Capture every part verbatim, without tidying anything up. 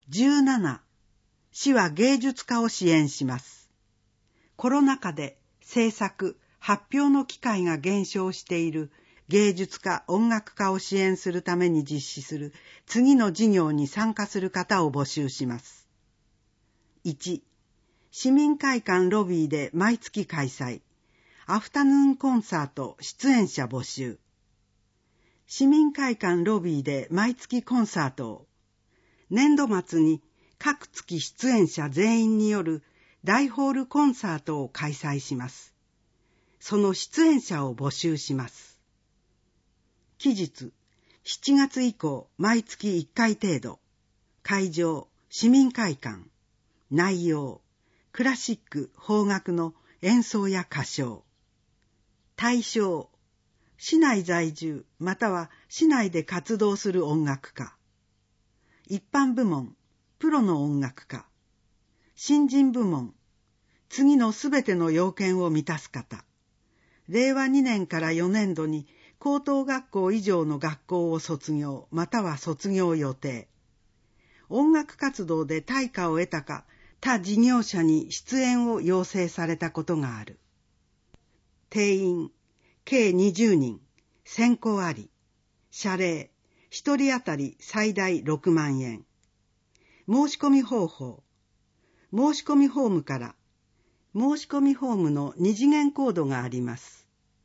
じゅうなな、市は芸術家を支援します。コロナ禍で制作、発表の機会が減少している芸術家、音楽家を支援するために実施する次の事業に参加する方を募集します。いち、市民会館ロビーで毎月開催。アフタヌーンコンサート出演者募集。市民会館ロビーで毎月コンサートを。年度末に各月出演者全員による大ホールコンサートを開催します。その出演者を募集します。期日、しちがつ以降毎月いっかい程度。会場、市民会館。内容、クラシック、邦楽の演奏や歌唱。対象、市内在住または市内で活動する音楽家。一般部門、プロの音楽家。新人部門、次のすべての要件を満たす方。れいわにねんからよねんどに高等学校以上の学校を卒業または卒業予定。音楽活動で対価を得たか、他事業者に出演を要請されたことがある。定員、計にじゅうにん、選考あり。謝礼、一人当たり最大ろくまんえん。申し込み方法、申し込みフォームから、申し込みフォームの二次元コードがあります。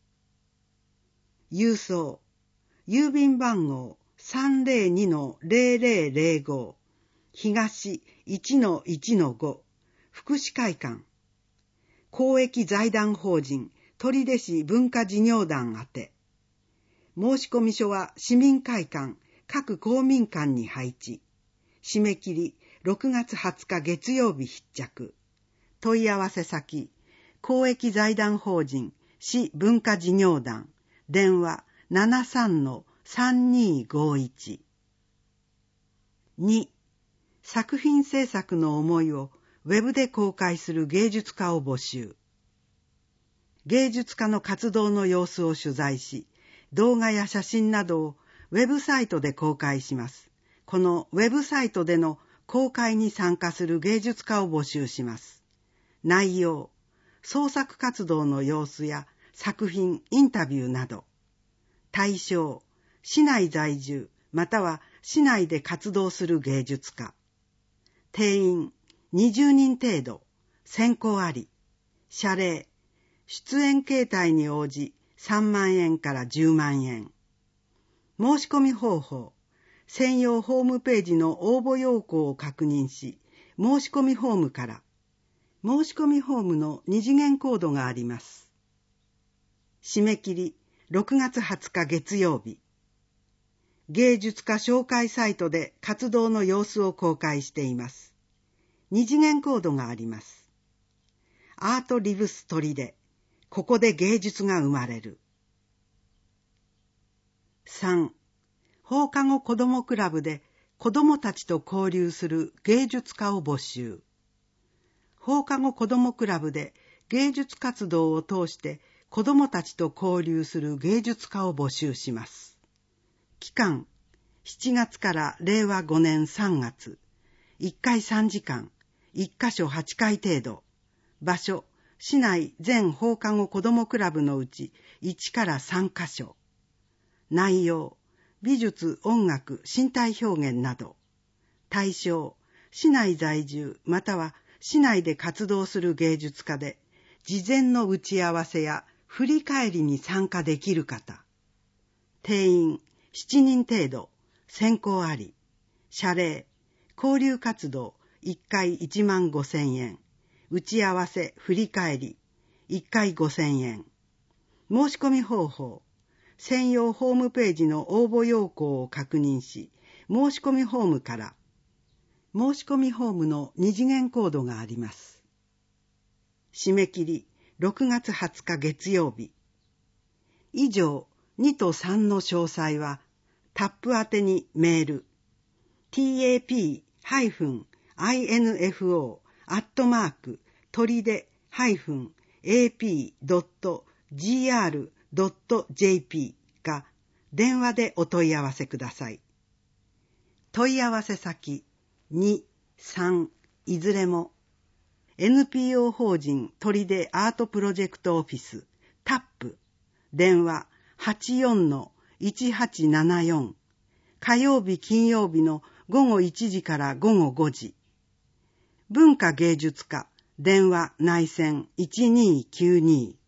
郵送、郵便番号 さんぜろにのぜろぜろぜろご、東 いちのいちのご、福祉会館、公益財団法人取手市文化事業団宛て。申込書は市民会館、各公民館に配置。締め切りろくがつはつか月曜日必着。問い合わせ先、公益財団法人市文化事業団、電話 ななさんのさんにーごいち。に、作品制作の思いをウェブで公開する芸術家を募集。芸術家の活動の様子を取材し、動画や写真などをウェブサイトで公開します。このウェブサイトでの公開に参加する芸術家を募集します。内容、創作活動の様子や作品、インタビューなど。対象、市内在住または市内で活動する芸術家。定員、にじゅうにん程度。選考あり。謝礼、出演形態に応じさんまんえんからじゅうまんえん。申し込み方法、専用ホームページの応募要項を確認し、申し込みフォームから、申し込みフォームの二次元コードがあります。締め切りろくがつはつか月曜日。芸術家紹介サイトで活動の様子を公開しています。二次元コードがあります。アートリブス取手、ここで芸術が生まれる。さん、放課後子どもクラブで子どもたちと交流する芸術家を募集。放課後子どもクラブで芸術活動を通して子どもたちと交流する芸術家を募集します。期間、しちがつかられいわごねんさんがつ。いっかいさんじかん、いっかしょはちかい程度。場所、市内全放課後子どもクラブのうちいちからさんかしょ。内容、美術、音楽、身体表現など。対象、市内在住または市内で活動する芸術家で、事前の打ち合わせや振り返りに参加できる方。定員しちにん程度、選考あり。謝礼、交流活動いっかいいちまんごせんえん。打ち合わせ、振り返りいっかいごせんえん。申し込み方法、専用ホームページの応募要項を確認し、申し込みフォームから、申し込みフォームの二次元コードがあります。締め切りろくがつはつか月曜日。以上にとさんの詳細はタップ宛てにメール ティーエーピー アイエヌエフオー アットマークとりで エーピー ドット ジーアール ドット ジェーピー か電話でお問い合わせください。問い合わせ先にさん、いずれも エヌピーオー 法人砦アートプロジェクトオフィスタップ電話 はちよんのいちはちななよん 火曜日金曜日の午後いちじから午後ごじ文化芸術課電話内線いちにーきゅうに